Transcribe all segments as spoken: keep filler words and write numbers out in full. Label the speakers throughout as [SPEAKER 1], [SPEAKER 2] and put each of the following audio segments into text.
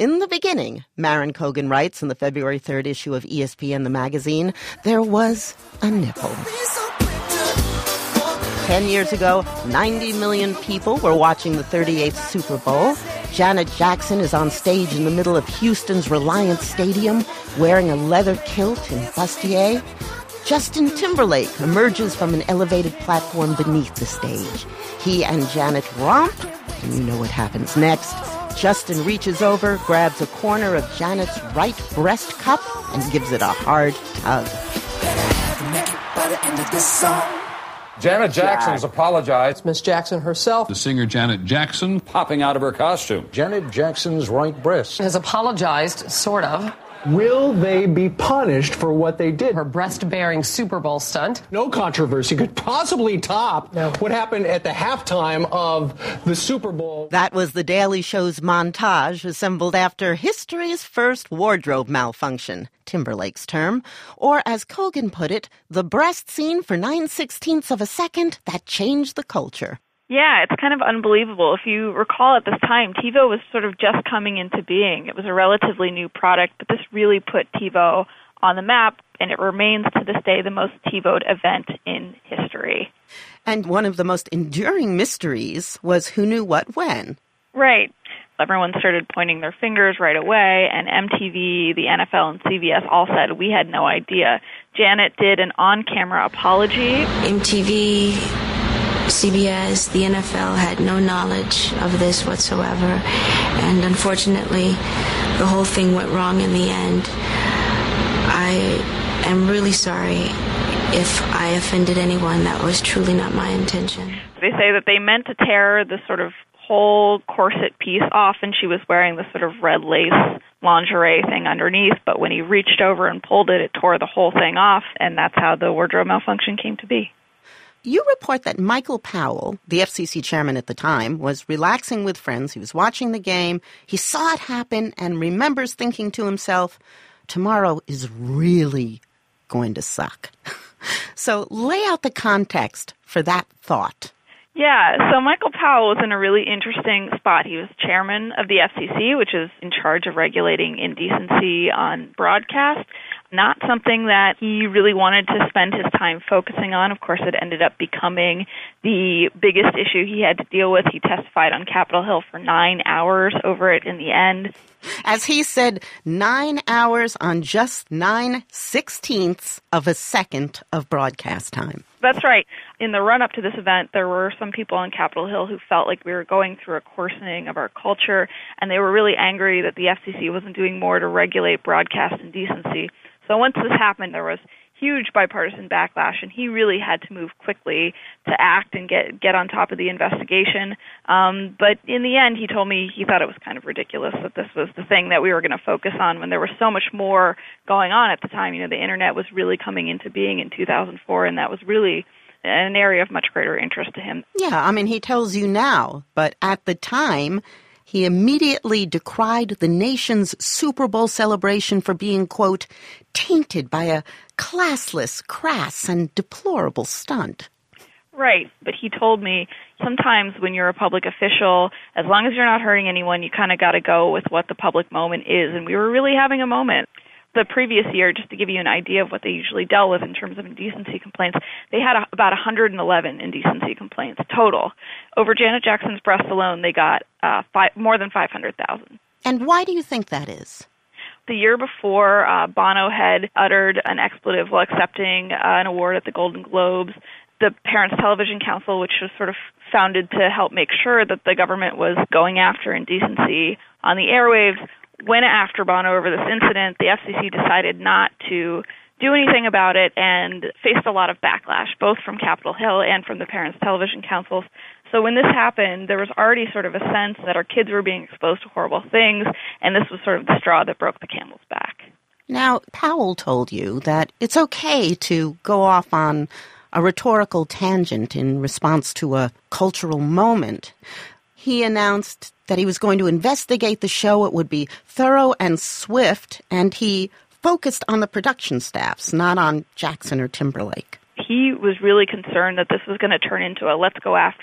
[SPEAKER 1] In the beginning, Maren Kogan writes in the February third issue of E S P N, the magazine, there was a nipple. Ten years ago, ninety million people were watching the thirty-eighth Super Bowl. Janet Jackson is on stage in the middle of Houston's Reliance Stadium wearing a leather kilt and bustier. Justin Timberlake emerges from an elevated platform beneath the stage. He and Janet romp, and you know what happens next. Justin reaches over, grabs a corner of Janet's right breast cup, and gives it a hard tug.
[SPEAKER 2] Janet Jackson's apologized.
[SPEAKER 3] Miss Jackson herself.
[SPEAKER 4] The singer Janet Jackson
[SPEAKER 2] Popping out of her costume. Janet Jackson's right breast.
[SPEAKER 3] Has apologized, sort of.
[SPEAKER 5] Will they be punished for what they did?
[SPEAKER 3] Her breast-bearing Super Bowl stunt.
[SPEAKER 5] No controversy could possibly top no. what happened at the halftime of the Super Bowl.
[SPEAKER 1] That was The Daily Show's montage assembled after history's first wardrobe malfunction, Timberlake's term. Or, as Kogan put it, the breast scene for nine sixteenths of a second that changed the culture.
[SPEAKER 6] Yeah, it's kind of unbelievable. If you recall at this time, TiVo was sort of just coming into being. It was a relatively new product, but this really put TiVo on the map, and it remains to this day the most TiVo'd event in history.
[SPEAKER 1] And one of the most enduring mysteries was who knew what when.
[SPEAKER 6] Right. Everyone started pointing their fingers right away, and M T V, the N F L, and C B S all said, we had no idea. Janet did an on-camera apology.
[SPEAKER 7] M T V... C B S, the N F L had no knowledge of this whatsoever, and unfortunately, the whole thing went wrong in the end. I am really sorry if I offended anyone. That was truly not my intention.
[SPEAKER 6] They say that they meant to tear the sort of whole corset piece off, and she was wearing this sort of red lace lingerie thing underneath, but when he reached over and pulled it, it tore the whole thing off, and that's how the wardrobe malfunction came to be.
[SPEAKER 1] You report that Michael Powell, the F C C chairman at the time, was relaxing with friends. He was watching the game. He saw it happen and remembers thinking to himself, tomorrow is really going to suck. So lay out the context for that thought.
[SPEAKER 6] Yeah, so Michael Powell was in a really interesting spot. He was chairman of the F C C, which is in charge of regulating indecency on broadcast. Not something that he really wanted to spend his time focusing on. Of course, it ended up becoming the biggest issue he had to deal with. He testified on Capitol Hill for nine hours over it in the end.
[SPEAKER 1] As he said, nine hours on just nine sixteenths of a second of broadcast time.
[SPEAKER 6] That's right. In the run-up to this event, there were some people on Capitol Hill who felt like we were going through a coarsening of our culture, and they were really angry that the F C C wasn't doing more to regulate broadcast indecency. So once this happened, there was huge bipartisan backlash, and he really had to move quickly to act and get get on top of the investigation. Um, but in the end, he told me he thought it was kind of ridiculous that this was the thing that we were going to focus on when there was so much more going on at the time. You know, the Internet was really coming into being in two thousand four, and that was really an area of much greater interest to him.
[SPEAKER 1] Yeah, I mean, he tells you now, but at the time, he immediately decried the nation's Super Bowl celebration for being, quote, tainted by a classless, crass, and deplorable stunt.
[SPEAKER 6] Right, but he told me sometimes when you're a public official, as long as you're not hurting anyone, you kind of got to go with what the public moment is, and we were really having a moment. The previous year, just to give you an idea of what they usually dealt with in terms of indecency complaints, they had a, about one hundred eleven indecency complaints total. Over Janet Jackson's breast alone, they got uh, five, more than five hundred thousand.
[SPEAKER 1] And why do you think that is?
[SPEAKER 6] The year before, uh, Bono had uttered an expletive while accepting uh, an award at the Golden Globes. The Parents Television Council, which was sort of founded to help make sure that the government was going after indecency on the airwaves, went after Bono over this incident. The F C C decided not to do anything about it and faced a lot of backlash, both from Capitol Hill and from the Parents Television Councils. So when this happened, there was already sort of a sense that our kids were being exposed to horrible things, and this was sort of the straw that broke the camel's back.
[SPEAKER 1] Now, Powell told you that it's okay to go off on a rhetorical tangent in response to a cultural moment. He announced that he was going to investigate the show. It would be thorough and swift, and he focused on the production staffs, not on Jackson or Timberlake.
[SPEAKER 6] He was really concerned that this was going to turn into a let's go after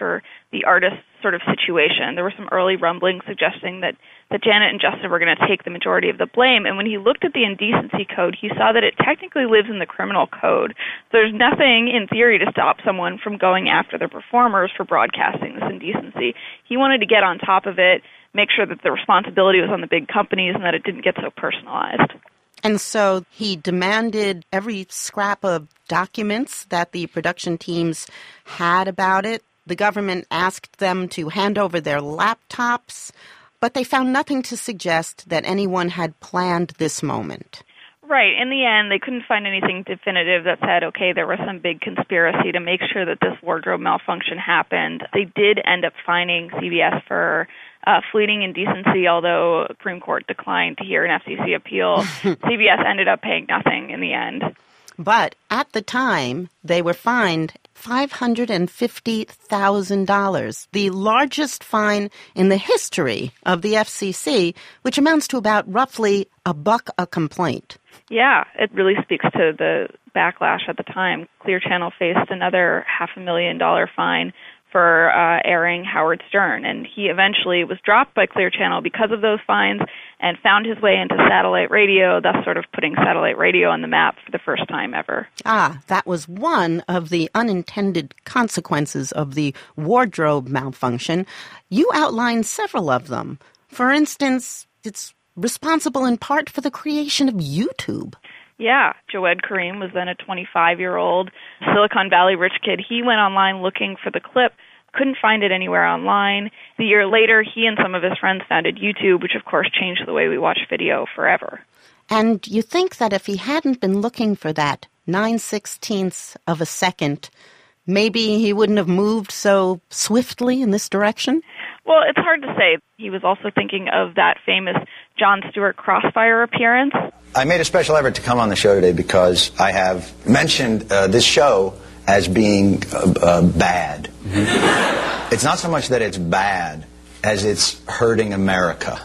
[SPEAKER 6] the artist's sort of situation. There were some early rumblings suggesting that, that Janet and Justin were going to take the majority of the blame. And when he looked at the indecency code, he saw that it technically lives in the criminal code. So there's nothing in theory to stop someone from going after the performers for broadcasting this indecency. He wanted to get on top of it, make sure that the responsibility was on the big companies and that it didn't get so personalized.
[SPEAKER 1] And so he demanded every scrap of documents that the production teams had about it. The government asked them to hand over their laptops, but they found nothing to suggest that anyone had planned this moment.
[SPEAKER 6] Right. In the end, they couldn't find anything definitive that said, okay, there was some big conspiracy to make sure that this wardrobe malfunction happened. They did end up fining C B S for uh, fleeting indecency, although the Supreme Court declined to hear an F C C appeal. C B S ended up paying nothing in the end.
[SPEAKER 1] But at the time, they were fined five hundred fifty thousand dollars, the largest fine in the history of the F C C, which amounts to about roughly a buck a complaint.
[SPEAKER 6] Yeah, it really speaks to the backlash at the time. Clear Channel faced another half a million dollar fine for uh, airing Howard Stern, and he eventually was dropped by Clear Channel because of those fines and found his way into satellite radio, thus sort of putting satellite radio on the map for the first time ever.
[SPEAKER 1] Ah, that was one of the unintended consequences of the wardrobe malfunction. You outlined several of them. For instance, it's responsible in part for the creation of YouTube.
[SPEAKER 6] Yeah, Jawed Karim was then a twenty-five-year-old Silicon Valley rich kid. He went online looking for the clip, couldn't find it anywhere online. The year later, he and some of his friends founded YouTube, which of course changed the way we watch video forever.
[SPEAKER 1] And you think that if he hadn't been looking for that nine sixteenths of a second, maybe he wouldn't have moved so swiftly in this direction?
[SPEAKER 6] Well, it's hard to say. He was also thinking of that famous Jon Stewart Crossfire appearance.
[SPEAKER 4] I made a special effort to come on the show today because I have mentioned uh, this show as being uh, uh, bad. Mm-hmm. It's not so much that it's bad as it's hurting America.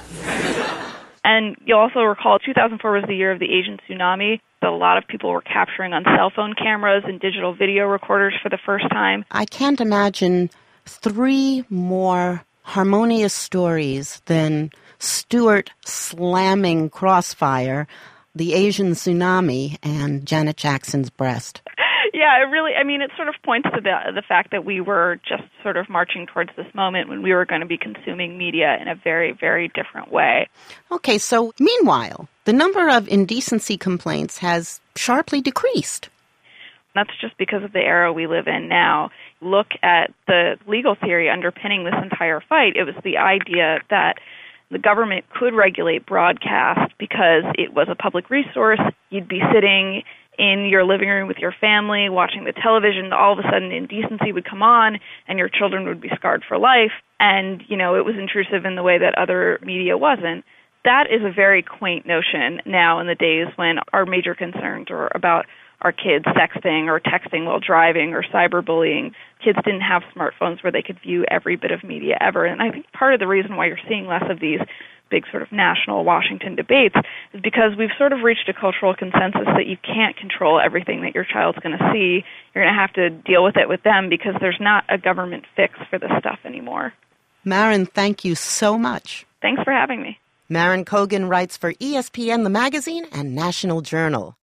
[SPEAKER 6] And you'll also recall two thousand four was the year of the Asian tsunami. A lot of people were capturing on cell phone cameras and digital video recorders for the first time.
[SPEAKER 1] I can't imagine three more harmonious stories than Stewart slamming Crossfire, the Asian tsunami, and Janet Jackson's breast.
[SPEAKER 6] Yeah, it really, I mean, it sort of points to the the fact that we were just sort of marching towards this moment when we were going to be consuming media in a very, very different way.
[SPEAKER 1] Okay, so meanwhile, the number of indecency complaints has sharply decreased.
[SPEAKER 6] That's just because of the era we live in now. Look at the legal theory underpinning this entire fight. It was the idea that the government could regulate broadcast because it was a public resource. You'd be sitting in your living room with your family watching the television. All of a sudden indecency would come on and your children would be scarred for life. And, you know, it was intrusive in the way that other media wasn't. That is a very quaint notion now in the days when our major concerns are about our kids sexting or texting while driving or cyberbullying. Kids didn't have smartphones where they could view every bit of media ever. And I think part of the reason why you're seeing less of these big sort of national Washington debates is because we've sort of reached a cultural consensus that you can't control everything that your child's going to see. You're going to have to deal with it with them because there's not a government fix for this stuff anymore.
[SPEAKER 1] Maren, thank you so much.
[SPEAKER 6] Thanks for having me.
[SPEAKER 1] Maren Kogan writes for E S P N, the magazine, and National Journal.